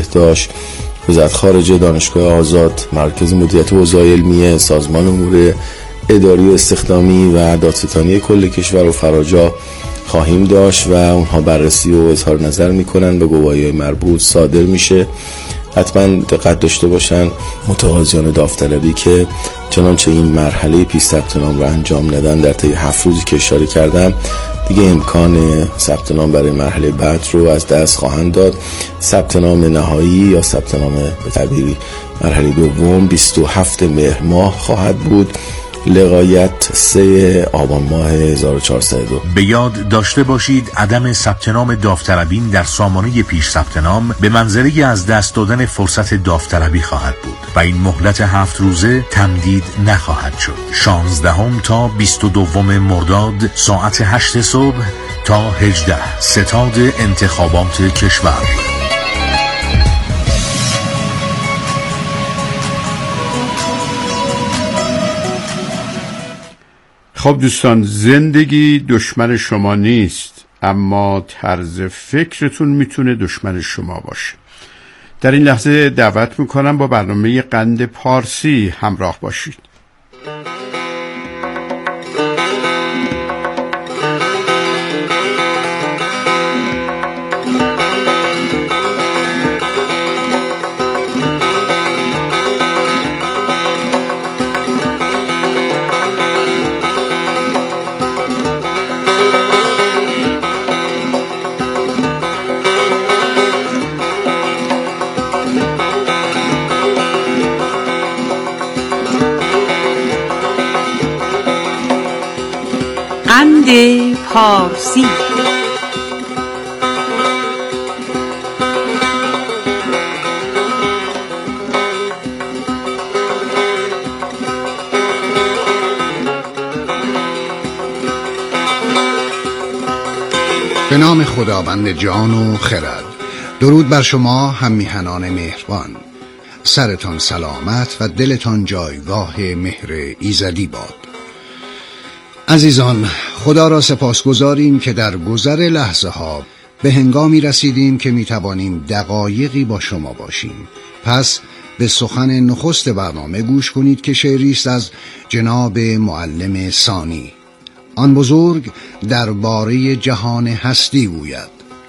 بهداشت، وزارت خارجه، دانشگاه آزاد، مرکز مدیریت اوضاع علمیه، سازمان امور اداری و استخدامی و دادستانی کل کشور و فراجا خواهیم داشت و اونها بررسی و اظهار نظر میکنن و گواهی مربوط صادر میشه. حتما دقت داشته باشن متقاضیان داوطلبی که چنانچه این مرحله پیش ثبت نام رو انجام ندن در طی 7 روزی که اشاره کردم دیگه امکان ثبت نام برای مرحله بعد رو از دست خواهند داد. ثبت نام نهایی یا ثبت نام به تعبیری مرحله دوم 27 مهر ماه خواهد بود لغایت 3 آبان ماه 1402. به یاد داشته باشید عدم ثبت نام داوطلبین در سامانه پیش ثبت نام به منزله از دست دادن فرصت داوطلبی خواهد بود و این مهلت 7 روزه تمدید نخواهد شد. 16 تا 22 مرداد ساعت 8 صبح تا 18 ستاد انتخابات کشور. خب دوستان، زندگی دشمن شما نیست، اما طرز فکرتون میتونه دشمن شما باشه. در این لحظه دعوت میکنم با برنامه قند پارسی همراه باشید. قند پارسی. به نام خداوند جان و خرد. درود بر شما هم میهنان مهربان. سرتان سلامت و دلتان جایگاه مهر ایزدی باد. عزیزان، خدا را سپاسگزاریم که در گذر لحظه ها به هنگامی رسیدیم که میتوانیم دقایقی با شما باشیم. پس به سخن نخست برنامه گوش کنید که شعری است از جناب معلم ثانی. آن بزرگ درباره جهان هستی گوید: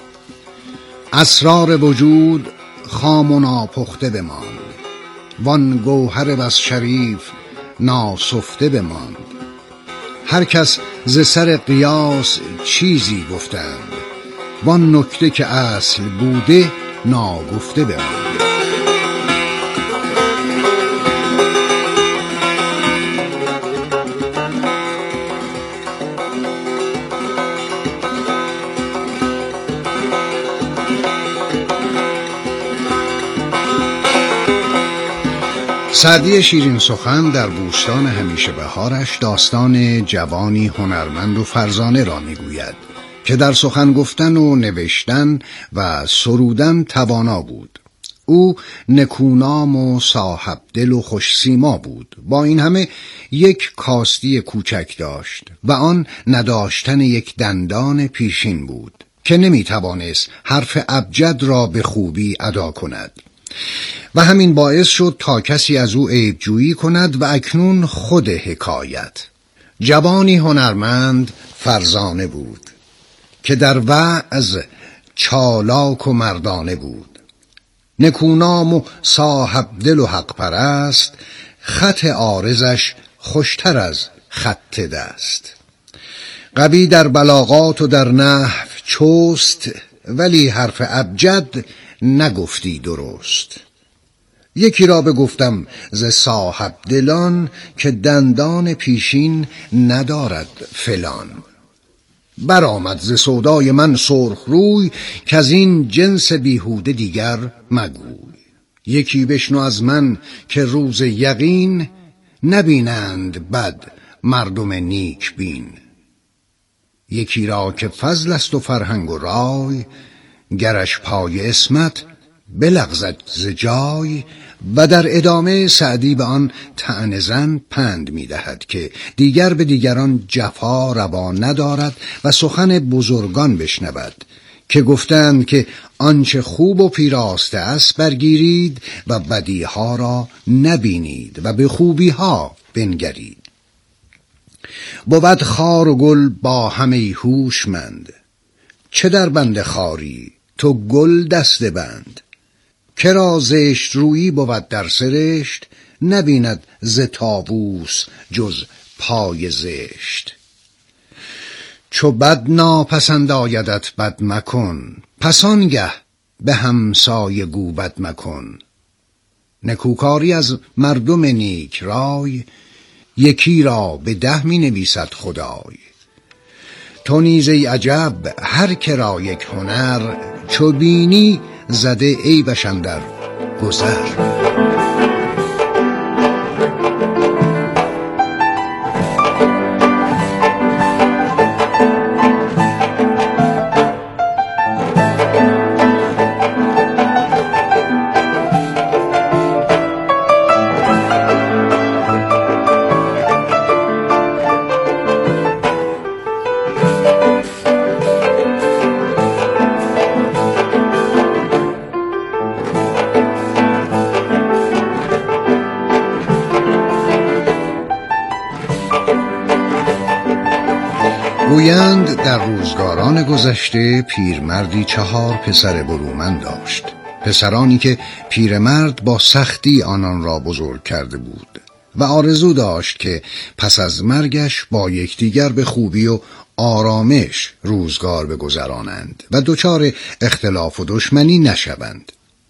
اسرار وجود خام و ناپخته بماند، وان گوهر بس شریف ناسفته بماند. هر کس ز سر قیاس چیزی گفتند، وان نکته که اصل بوده ناگفته بماند. سعدی شیرین سخن در بوستان همیشه بهارش داستان جوانی هنرمند و فرزانه را میگوید که در سخن گفتن و نوشتن و سرودن توانا بود. او نکونام و صاحب دل و خوش سیما بود. با این همه یک کاستی کوچک داشت و آن نداشتن یک دندان پیشین بود که نمیتوانست حرف ابجد را به خوبی ادا کند و همین باعث شد تا کسی از او عیبجویی کند و اکنون خود حکایت. جوانی هنرمند فرزانه بود که در وعظ چالاک و مردانه بود، نکونام و صاحب دل و حق پرست، خط عارضش خوشتر از خط دست. قوی در بلاغات و در نحو چست، ولی حرف ابجد نگفتی درست. یکی را بگفتم ز صاحب دلان، که دندان پیشین ندارد فلان. برآمد ز سودای من سرخ روی، که از این جنس بیهوده دیگر مگوی. یکی بشنو از من که روز یقین، نبینند بد مردم نیک بین. یکی را که فضل است و فرهنگ و رای، گرش پای اسمت بلغزد ز جای. و در ادامه سعدی به آن طعنه زن پند می دهد که دیگر به دیگران جفا روا ندارد و سخن بزرگان بشنود که گفتند که آنچه خوب و پیراسته است برگیرید و بدیها را نبینید و به خوبیها بنگرید. بود خار و گل با همه هوشمند، چه در بند خاری تو گل دسته بند. کرا زشت رویی بود در سرشت، نبیند ز طاووس جز پای زشت. چو بد ناپسند آیدت بد مکن، پس آنگه به همسایه گو بد مکن. نکوکاری از مردم نیک رای، یکی را به 10 می نویسد خدای. تو نیز ای عجب هر که را یک هنر، چو بینی زده عیبش اندر گذر. گویند در روزگاران گذشته پیرمردی 4 پسر برومند داشت. پسرانی که پیرمرد با سختی آنان را بزرگ کرده بود و آرزو داشت که پس از مرگش با یکدیگر به خوبی و آرامش روزگار بگذرانند و دچار اختلاف و دشمنی نشوند.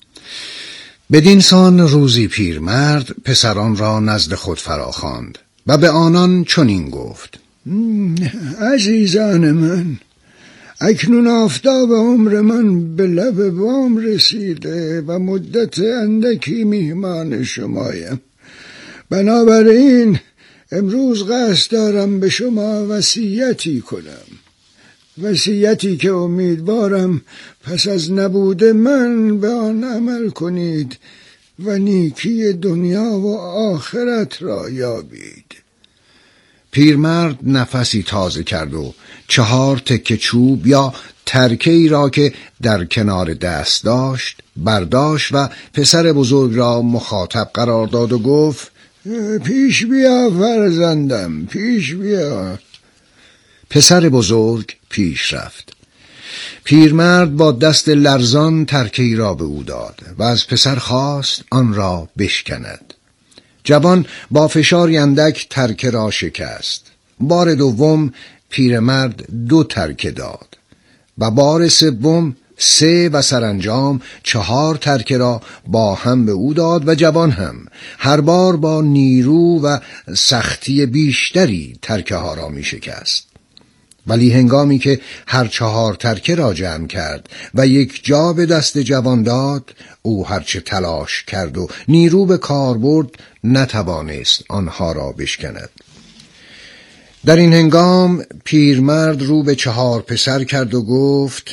بدین سان روزی پیرمرد پسران را نزد خود فراخواند و به آنان چنین گفت: عزیزان من، اکنون آفتاب عمر من به لب بام رسیده و مدت اندکی میهمان شمایم. بنابراین امروز قصد دارم به شما وصیتی کنم، وصیتی که امیدوارم پس از نبود من به آن عمل کنید و نیکی دنیا و آخرت را یابید. پیرمرد نفسی تازه کرد و 4 تکه چوب یا ترکه ای را که در کنار دست داشت برداشت و پسر بزرگ را مخاطب قرار داد و گفت: پیش بیا فرزندم، پیش بیا. پسر بزرگ پیش رفت. پیرمرد با دست لرزان ترکه ای را به او داد و از پسر خواست آن را بشکند. جوان با فشاری اندک ترکه را شکست. بار دوم پیرمرد 2 ترکه داد و بار سوم 3 و سرانجام 4 ترکه را با هم به او داد و جوان هم هر بار با نیرو و سختی بیشتری ترکه ها را می شکست. ولی هنگامی که هر 4 ترکه را جمع کرد و یک جا به دست جوان داد، او هرچه تلاش کرد و نیرو به کار برد نتوانست آنها را بشکند. در این هنگام پیرمرد رو به 4 پسر کرد و گفت: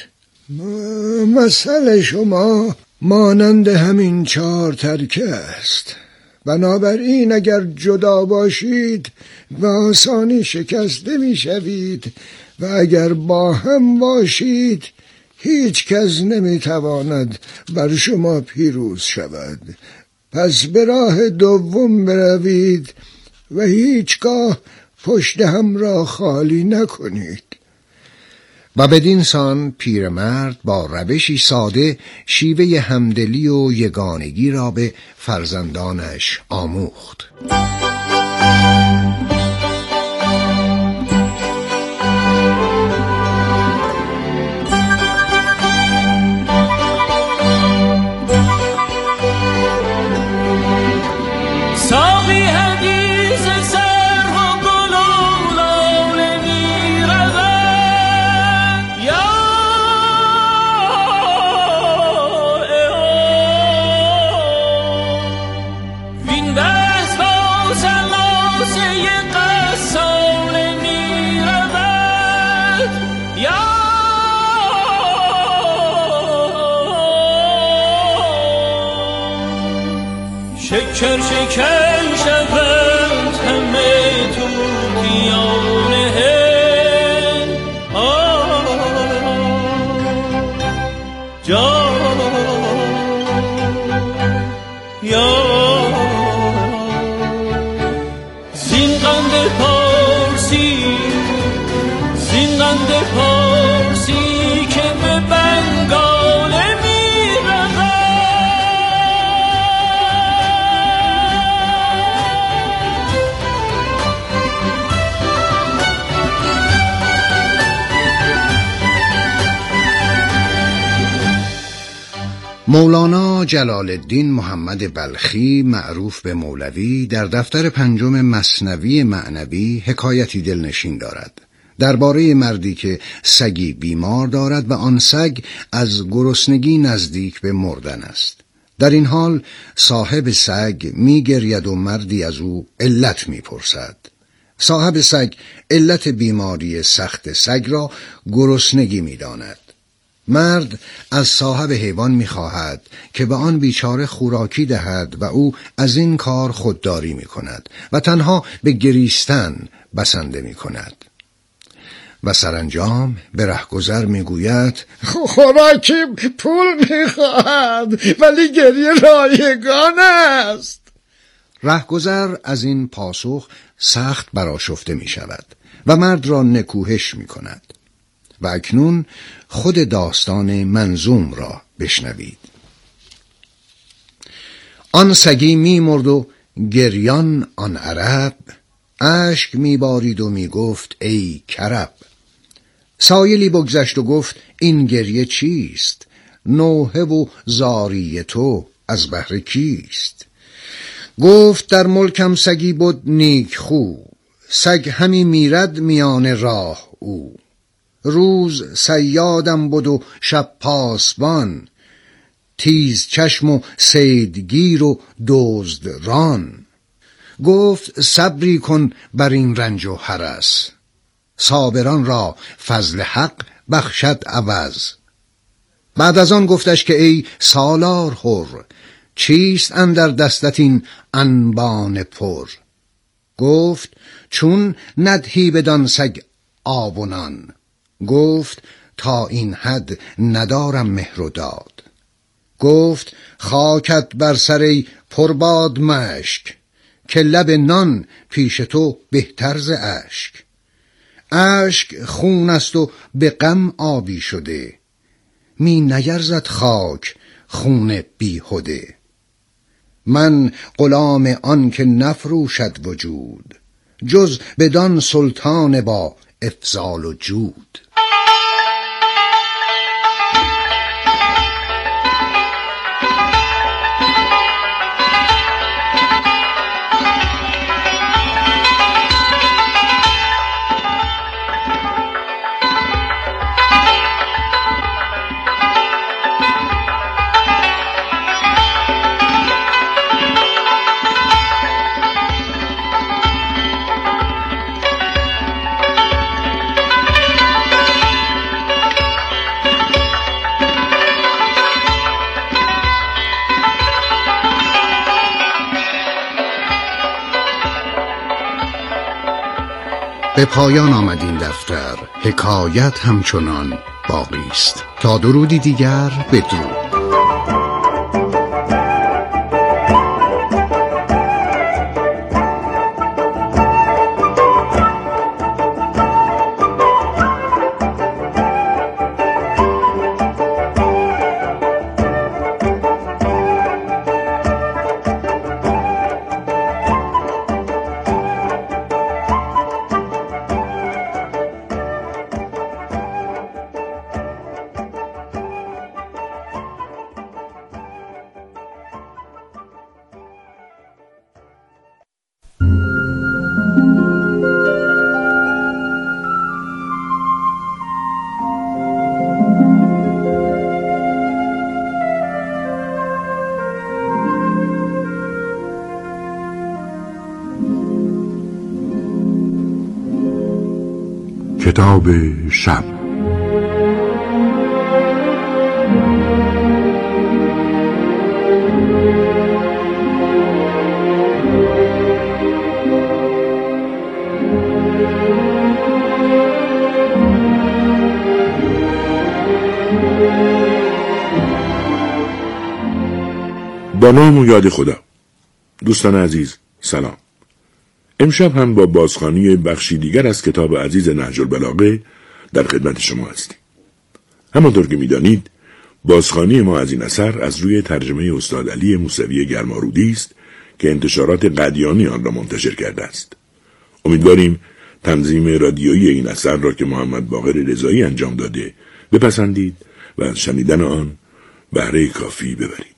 مسئله شما مانند همین 4 ترکه است. بنابراین اگر جدا باشید به آسانی شکسته می شوید و اگر با هم باشید هیچ کس نمی تواند بر شما پیروز شود. پس به راه دوم بروید و هیچگاه پشت هم را خالی نکنید. و بدین سان پیرمرد با روشی ساده شیوه همدلی و یگانگی را به فرزندانش آموخت. شکر شکن شود همه طوطیان هند، جان زین قند پارسی زین قند پارسی که به بنگاله می‌رود. مولانا جلال الدین محمد بلخی معروف به مولوی در دفتر 5 مثنوی معنوی حکایتی دلنشین دارد درباره مردی که سگی بیمار دارد و آن سگ از گرسنگی نزدیک به مردن است. در این حال صاحب سگ می گرید و مردی از او علت می پرسد. صاحب سگ علت بیماری سخت سگ را گرسنگی می داند. مرد از صاحب حیوان می‌خواهد که به آن بیچاره خوراکی دهد و او از این کار خودداری می‌کند و تنها به گریستن بسنده می‌کند و سرانجام به رهگذر می‌گوید خوراکی پول می‌خواهد ولی گریه رایگان است. رهگذر از این پاسخ سخت برآشفته می‌شود و مرد را نکوهش می‌کند. و اکنون خود داستان منظوم را بشنوید. آن سگی می مرد و گریان آن عرب، اشک می بارید و می گفت ای کرب. سایلی بگذشت و گفت این گریه چیست؟ نوحه و زاری تو از بهر کیست؟ گفت در ملکم سگی بود نیک خو، سگ همی میرد میان راه او. روز صیادم بود و شب پاسبان، تیز چشم و صیدگیر و دزد ران. گفت صبری کن بر این رنج و هرس، صابران را فضل حق بخشد عوض. بعد از آن گفتش که ای سالار حر، چیست اندر دستت این انبان پر؟ گفت چون ندهی بدان سگ آب و نان، گفت تا این حد ندارم مهر و داد. گفت خاکت بر سر پرباد مشک، که لب نان پیش تو بهتر ز اشک. اشک خون است و به غم آبی شده، می نیرزد خاک خون بیهده. من غلام آن که نفروشد وجود، جز بدان سلطان با افضال و جود. به پایان آمد این دفتر، حکایت همچنان باقی است. تا درودی دیگر بدرود. کتاب شب. با نام و یاد خدا. دوستان عزیز سلام. امشب هم با بازخوانی بخشی دیگر از کتاب عزیز نهج البلاغه در خدمت شما هستیم. همانطور که می‌دانید بازخوانی ما از این اثر از روی ترجمه استاد علی موسوی گرمارودی است که انتشارات قدیانی آن را منتشر کرده است. امیدواریم تنظیم رادیویی این اثر را که محمد باقر رضایی انجام داده بپسندید و از شنیدن آن بهره کافی ببرید.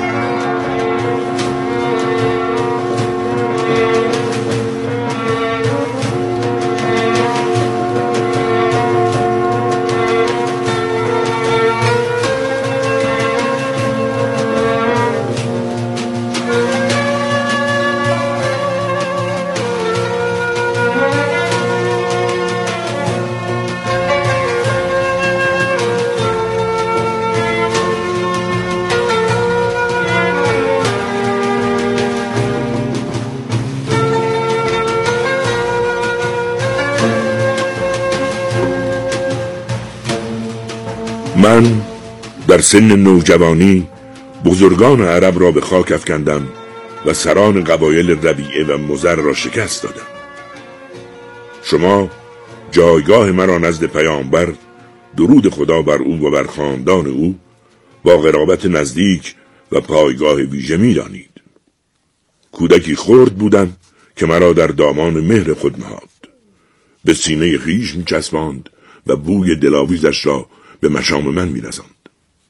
من در سن نوجوانی بزرگان عرب را به خاک افکندم و سران قبایل ربیعه و مضر را شکست دادم. شما جایگاه مرا نزد پیامبر درود خدا بر او و بر خاندان او با قرابت نزدیک و پایگاه ویژه می دانید. کودکی خرد بودم که مرا در دامان مهر خود نهاد، به سینه خویش می چسباند و بوی دلاویزش را به مشام من می رساند.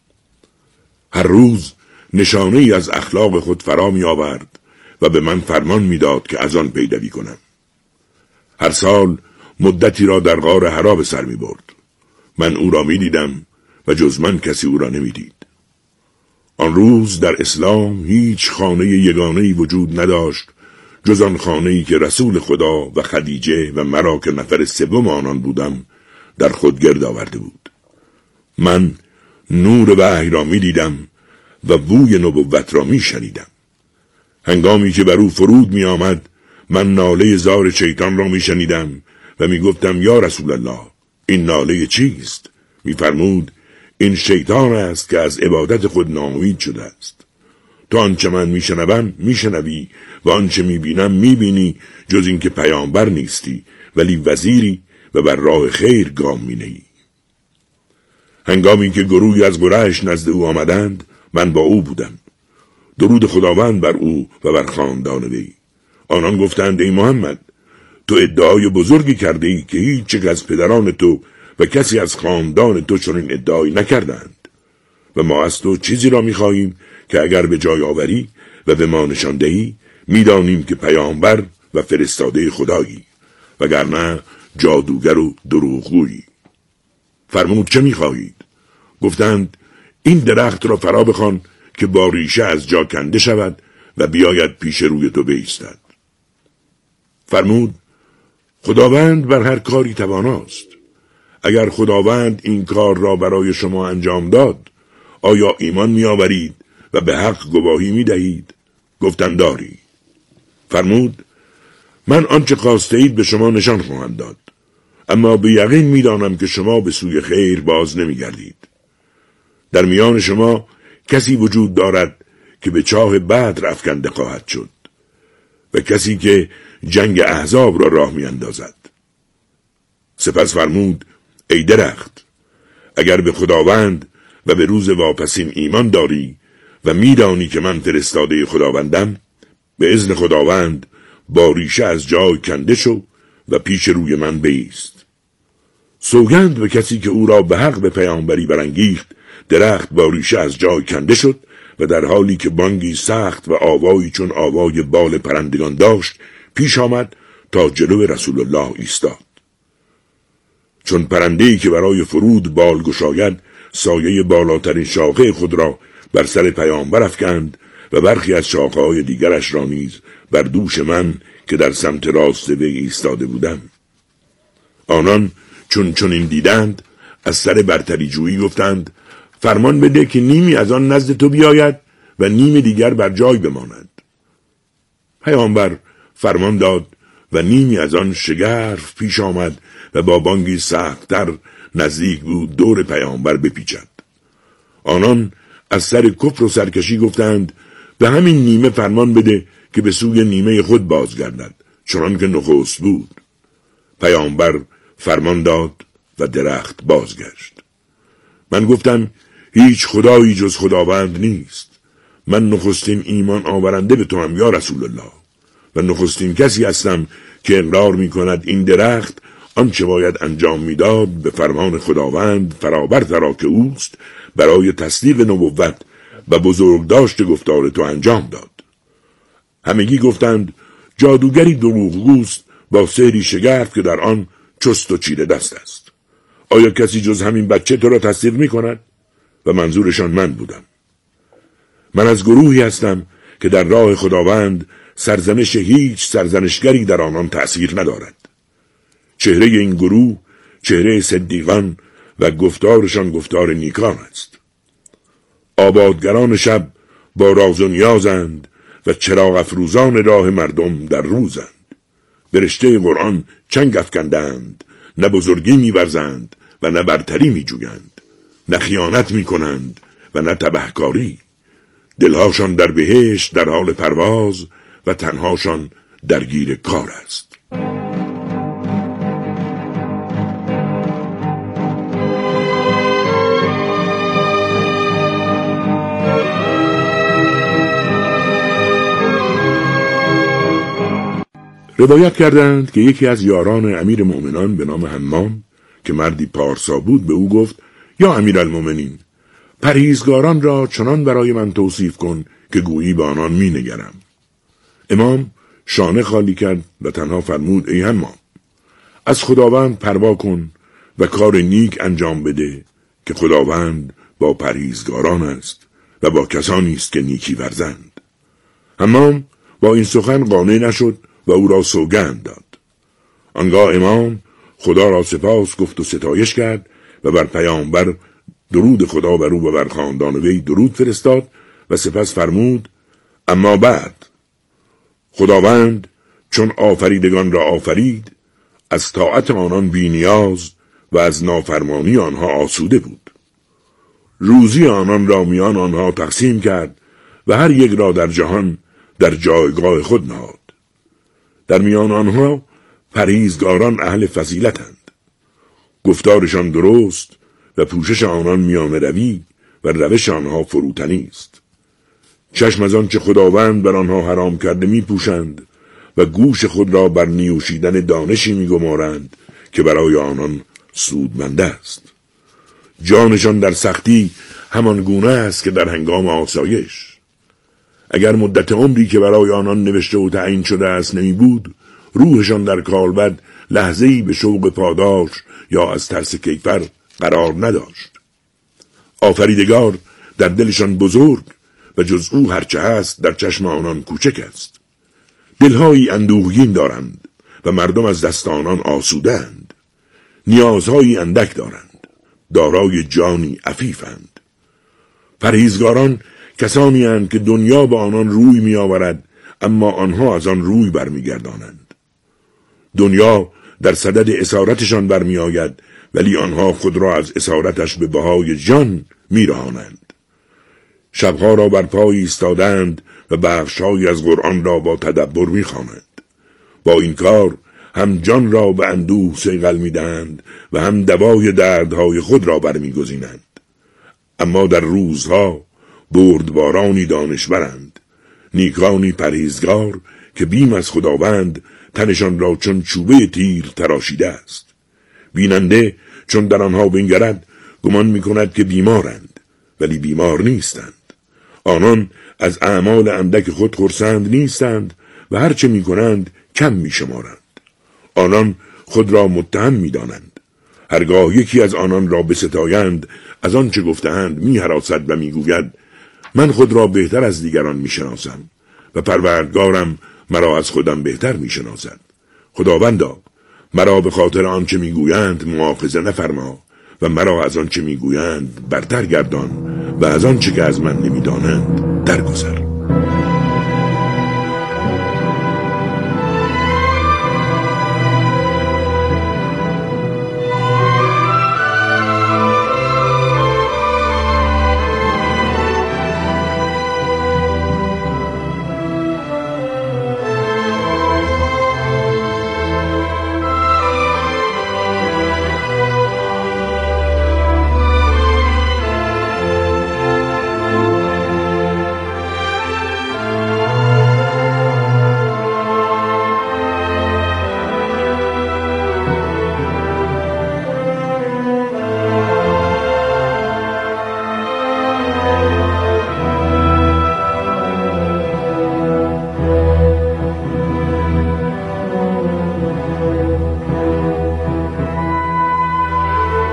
هر روز نشانه ای از اخلاق خود فرا می آورد و به من فرمان می داد که از آن پیروی کنم. هر سال مدتی را در غار حرا به سر می برد. من او را می دیدم و جز من کسی او را نمی دید. آن روز در اسلام هیچ خانه یگانه‌ای وجود نداشت جز آن خانه‌ای که رسول خدا و خدیجه و مرا که نفر سوم آنان بودم در خود گرد آورده بود. من نور وحی را می دیدم و بوی نبوت را می شنیدم. هنگامی که بر او فرود می آمد من ناله زار شیطان را می شنیدم و می گفتم یا رسول الله این ناله چیست؟ می فرمود این شیطان است که از عبادت خود ناامید شده است. تو آنچه من می شنوم می شنوی و آنچه می بینم می بینی، جز این که پیامبر نیستی ولی وزیری و بر راه خیر گام می نهی. هنگامی که گروهی از قریش نزد او آمدند من با او بودم. درود خداوند بر او و بر خاندان وی. آنان گفتند ای محمد تو ادعای بزرگی کرده ای که هیچ یک از پدران تو و کسی از خاندان تو چنین ادعایی نکردند و ما از تو چیزی را می‌خواهیم که اگر به جای آوری و به ما نشان دهی می‌دانیم که پیامبر و فرستاده خدایی وگرنه جادوگر و دروغگویی. فرمود چه می‌خواهید؟ گفتند این درخت را فرا بخوان که با ریشه از جا کنده شود و بیاید پیش روی تو بایستد. فرمود خداوند بر هر کاری تواناست. اگر خداوند این کار را برای شما انجام داد آیا ایمان می‌آورید و به حق گواهی می‌دهید؟ گفتند داری. فرمود من آنچه خواسته اید به شما نشان خواهم داد، اما به یقین می‌دانم که شما به سوی خیر باز نمی‌گردید. در میان شما کسی وجود دارد که به چاه بدر افکنده خواهد شد و کسی که جنگ احزاب را راه می‌اندازد. سپس فرمود ای درخت اگر به خداوند و به روز واپسین ایمان داری و می‌دانی که من فرستاده خداوندم، به اذن خداوند با ریشه از جای کنده شو و پیش روی من بایست. سوگند به کسی که او را به حق به پیامبری برانگیخت، درخت با ریشه از جای کنده شد و در حالی که بانگی سخت و آوایی چون آوای بال پرندگان داشت پیش آمد تا جلو رسول الله ایستاد. چون پرنده‌ای که برای فرود بال گشاید سایه بالاترین شاخه خود را بر سر پیامبر افکند و برخی از شاخه‌های دیگرش را نیز بر دوش من که در سمت راست وی ایستاده بودم. آنان چون این دیدند از سر برتری جویی گفتند فرمان بده که نیمی از آن نزد تو بیاید و نیم دیگر بر جای بماند. پیامبر فرمان داد و نیمی از آن شگرف پیش آمد و با بانگی سخت‌تر نزدیک بود دور پیامبر بپیچد. آنان از سر کفر و سرکشی گفتند به همین نیمه فرمان بده که به سوی نیمه خود بازگردد، چنان که نخست بود. پیامبر فرمان داد و درخت بازگشت. من گفتم هیچ خدایی جز خداوند نیست. من نخستین ایمان آورنده به تو هم یا رسول الله و نخستین کسی هستم که اقرار می کند این درخت آنچه باید انجام میداد به فرمان خداوند فرابر که اوست برای تصدیق نبوت و بزرگداشت گفتار تو انجام داد. همگی گفتند جادوگری دروغگوست با سحری شگرف که در آن چست و چیره دست است. آیا کسی جز همین بچه تو را تصدیق می کند؟ و منظورشان من بودم. من از گروهی هستم که در راه خداوند سرزنش هیچ سرزنشگری در آنان تأثیر ندارد. چهره این گروه چهره صدیقان و گفتارشان گفتار نیکان است. آبادگران شب با راز و نیازند و چراغ افروزان راه مردم در روزند. به رشته قرآن چنگ افکندند، نه بزرگی می‌ورزند و نه برتری می‌جویند، نه خیانت می‌کنند و نه تبهکاری. دلهاشان در بهشت در حال پرواز و تنهاشان درگیر کار است. روایت کردند که یکی از یاران امیر مؤمنان به نام حمام که مردی پارسا بود به او گفت یا امیر المؤمنین، پرهیزگاران را چنان برای من توصیف کن که گویی به آنان می نگرم. امام شانه خالی کرد و تنها فرمود ای حمام، از خداوند پروا کن و کار نیک انجام بده که خداوند با پرهیزگاران است و با کسانی است که نیکی ورزند. حمام با این سخن قانع نشد و او را سوگند داد. آنگاه امام خدا را سپاس گفت و ستایش کرد و بر پیامبر درود خدا بر او و بر خاندان وی درود فرستاد و سپس فرمود اما بعد، خداوند چون آفریدگان را آفرید از طاعت آنان بی نیاز و از نافرمانی آنها آسوده بود. روزی آنان را میان آنها تقسیم کرد و هر یک را در جهان در جایگاه خود نهاد. در میان آنها پرهیزگاران اهل فضیلتند. گفتارشان درست و پوشش آنان میانه روی و روش آنها فروتنی است. چشم از آنچه خداوند بر آنها حرام کرده می پوشند و گوش خود را بر نیوشیدن دانشی می گمارند که برای آنان سودمنده است. جانشان در سختی همان گونه است که در هنگام آسایش. اگر مدت عمری که برای آنان نوشته و تعیین شده است نمی بود، روحشان در کالبد لحظه‌ای به شوق پاداش یا از ترس کیفر قرار نداشت. آفریدگار در دلشان بزرگ و جز او هرچه هست در چشم آنان کوچک است. دلهایی اندوهگین دارند و مردم از دست آنان آسودند. نیازهایی اندک دارند، دارای جانی عفیفند. پرهیزگاران کسانی اند که دنیا به آنان روی می آورد اما آنها از آن روی برمیگردانند. دنیا در صدد اسارتشان برمی آید ولی آنها خود را از اسارتش به بهای جان می رهانند. شبها را بر پای ایستادند و بخش‌هایی از قرآن را با تدبر می خوانند. با این کار هم جان را به اندوه صیقل می دهند و هم دوای دردهای خود را برمی گزینند. اما در روزها بردبارانی دانشورند، نیکانی پرهیزگار که بیم از خداوند تنشان را چون چوبه تیر تراشیده است. بیننده چون در آنها بنگرد گمان می کند که بیمارند ولی بیمار نیستند. آنان از اعمال اندک خود خرسند نیستند و هرچه می کنند کم می شمارند. آنان خود را متهم می دانند. هرگاه یکی از آنان را بستایند از آنچه گفتند می هراسد و می گوید من خود را بهتر از دیگران می شناسم و پروردگارم مرا از خودم بهتر می شناسد. خداوندا مرا به خاطر آنچه می گویند مؤاخذه نفرما و مرا از آنچه می گویند برتر گردان و از آنچه که از من نمی دانند درگذر.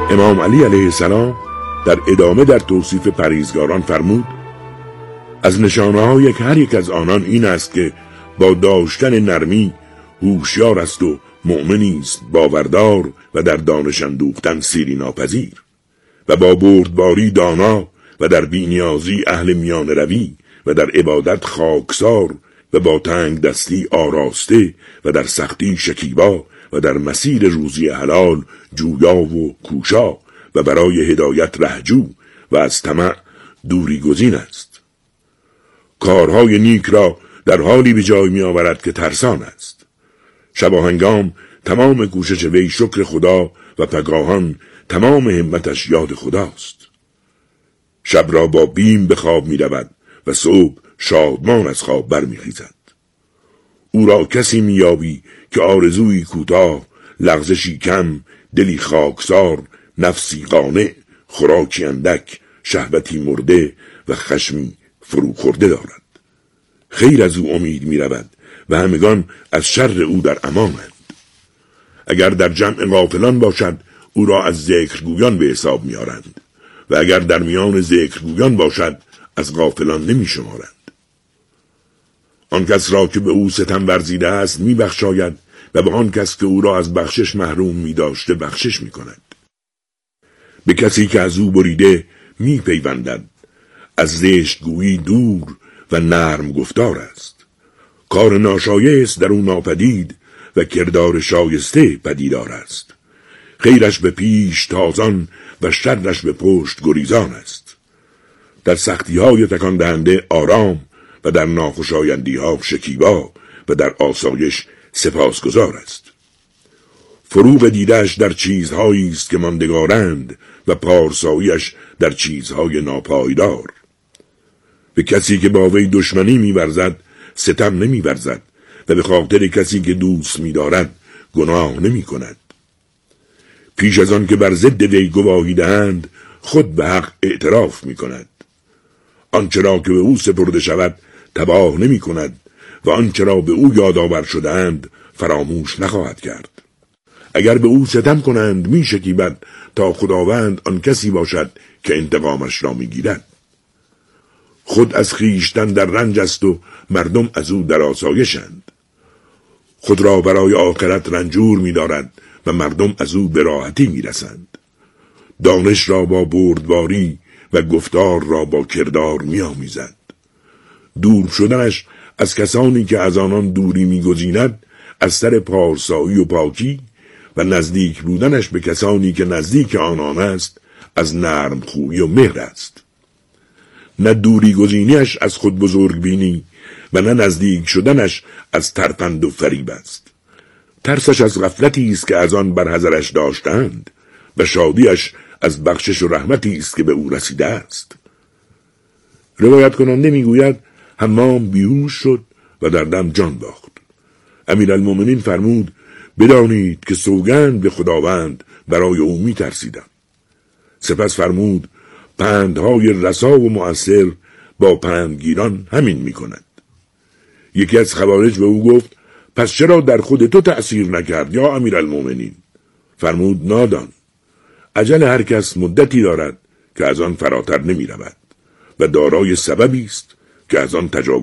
امام علی علیه السلام در ادامه در توصیف پرهیزگاران فرمود: از نشانه‌های هر یک از آنان این است که با داشتن نرمی هوشیار است و مؤمنی است باوردار و در دانش اندوختن سیری ناپذیر، و با بردباری دانا و در بی‌نیازی اهل میان روی و در عبادت خاکسار و با تنگ دستی آراسته و در سختی شکیبا و در مسیر روزی حلال جویا و کوشا و برای هدایت رهجو و از طمع دوری گزین است. کارهای نیک را در حالی به جای می آورد که ترسان است. شباهنگام تمام کوشش وی شکر خدا و پگاهان تمام همتش یاد خداست. شب را با بیم به خواب می رود و صبح شادمان از خواب برمی خیزد. او را کسی می یابی که آرزویی کوتاه، لغزشی کم، دلی خاکسار، نفسی قانع، خوراکی اندک، شهوتی مرده و خشمی فرو خورده دارد. خیر از او امید می رود و همگان از شر او در امانند. اگر در جمع غافلان باشد او را از ذکرگویان به حساب می آرند و اگر در میان ذکرگویان باشد از غافلان نمی شمارند. آن کس را که به او ستم ورزیده است می بخشاید و به آن کس که او را از بخشش محروم می داشته بخشش می کند. به کسی که از او بریده می پیوندد. از زشتگویی دور و نرم گفتار است. کار ناشایست در او ناپدید و کردار شایسته پدیدار است. خیرش به پیش تازان و شرش به پشت گریزان است. در سختی‌های تکان دهنده آرام و در ناخوشایندی‌ها شکیبا و در آسایش سپاسگزار است. فروغ دیده‌اش در چیزهایی است که ماندگارند و پارسایی‌اش در چیزهای ناپایدار. به کسی که با وی دشمنی می‌ورزد ستم نمی‌ورزد و به خاطر کسی که دوست می‌دارد گناه نمی‌کند. پیش از آن که بر ضد وی گواهی دهند خود به حق اعتراف می‌کند. آنچه را که به او سپرده شود تباه نمی‌کند و آنچه را به او یادآور شده‌اند فراموش نخواهد کرد. اگر به او ستم کنند می‌شکیبد تا خداوند آن کسی باشد که انتقامش را می‌گیرد. خود از خویشتن در رنج است و مردم از او در آسایشند. خود را برای آخرت رنجور می‌دارد و مردم از او به راحتی می‌رسند. دانش را با بردباری و گفتار را با کردار می‌آمیزد. دور شدنش از کسانی که از آنان دوری می‌گزیند از سر پارسایی و پاکی و نزدیک بودنش به کسانی که نزدیک آنان است از نرم خویی و مهر است. نه دوری گزینیش از خود بزرگ بینی و نه نزدیک شدنش از ترفند و فریب است. ترسش از غفلتی است که از آن برحذرش داشتند و شادیش از بخشش و رحمتی است که به او رسیده است. روایت کننده میگوید حمام بیهوش شد و در دم جان باخت. امیرالمومنین فرمود بدانید که سوگند به خداوند برای او میترسیدم. سپس فرمود پندهای رسا و مؤثر با پندگیران همین میکند. یکی از خوارج به او گفت پس چرا در خود تو تأثیر نکرد یا امیرالمومنین؟ فرمود نادان. اجل هر کس مدتی دارد که از آن فراتر نمی رود و دارای سببی است که از آن تجاوز